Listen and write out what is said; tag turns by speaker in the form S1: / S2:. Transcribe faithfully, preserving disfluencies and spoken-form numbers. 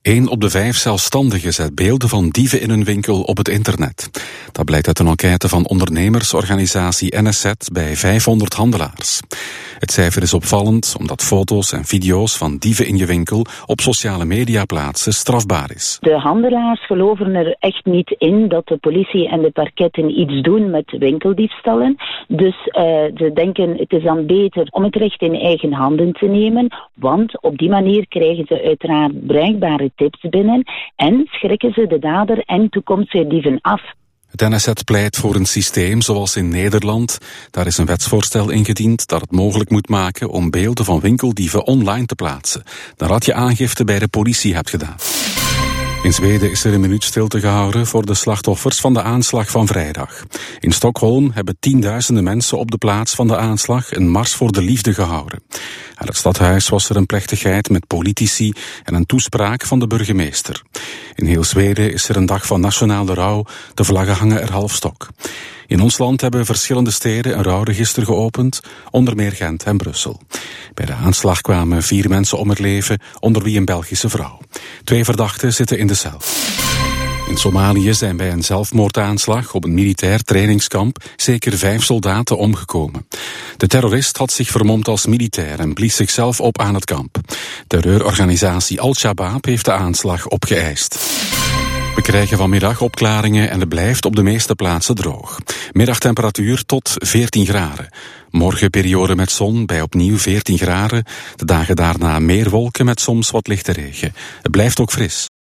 S1: Eén op de vijf zelfstandigen zet beelden van dieven in hun winkel op het internet. Dat blijkt uit een enquête van ondernemersorganisatie N S Z bij vijfhonderd handelaars. Het cijfer is opvallend omdat foto's en video's van dieven in je winkel op sociale media plaatsen strafbaar is.
S2: De handelaars geloven er echt niet in dat de politie en de parketten iets doen met winkeldiefstallen. Dus uh, ze denken het is dan beter om het recht in eigen handen te nemen, want op die manier krijgen ze uiteraard bruikbare tips binnen en schrikken ze de dader en toekomstige dieven af.
S1: Het N S Z pleit voor een systeem zoals in Nederland. Daar is een wetsvoorstel ingediend dat het mogelijk moet maken om beelden van winkeldieven online te plaatsen, nadat je aangifte bij de politie hebt gedaan. In Zweden is er een minuut stilte gehouden voor de slachtoffers van de aanslag van vrijdag. In Stockholm hebben tienduizenden mensen op de plaats van de aanslag een mars voor de liefde gehouden. Aan het stadhuis was er een plechtigheid met politici en een toespraak van de burgemeester. In heel Zweden is er een dag van nationale rouw, de vlaggen hangen er half stok. In ons land hebben verschillende steden een rouwregister geopend, onder meer Gent en Brussel. Bij de aanslag kwamen vier mensen om het leven, onder wie een Belgische vrouw. Twee verdachten zitten in de cel. In Somalië zijn bij een zelfmoordaanslag op een militair trainingskamp zeker vijf soldaten omgekomen. De terrorist had zich vermomd als militair en blies zichzelf op aan het kamp. Terreurorganisatie Al-Shabaab heeft de aanslag opgeëist. We krijgen vanmiddag opklaringen en het blijft op de meeste plaatsen droog. Middagtemperatuur tot veertien graden. Morgen periode met zon bij opnieuw veertien graden. De dagen daarna meer wolken met soms wat lichte regen. Het blijft ook fris.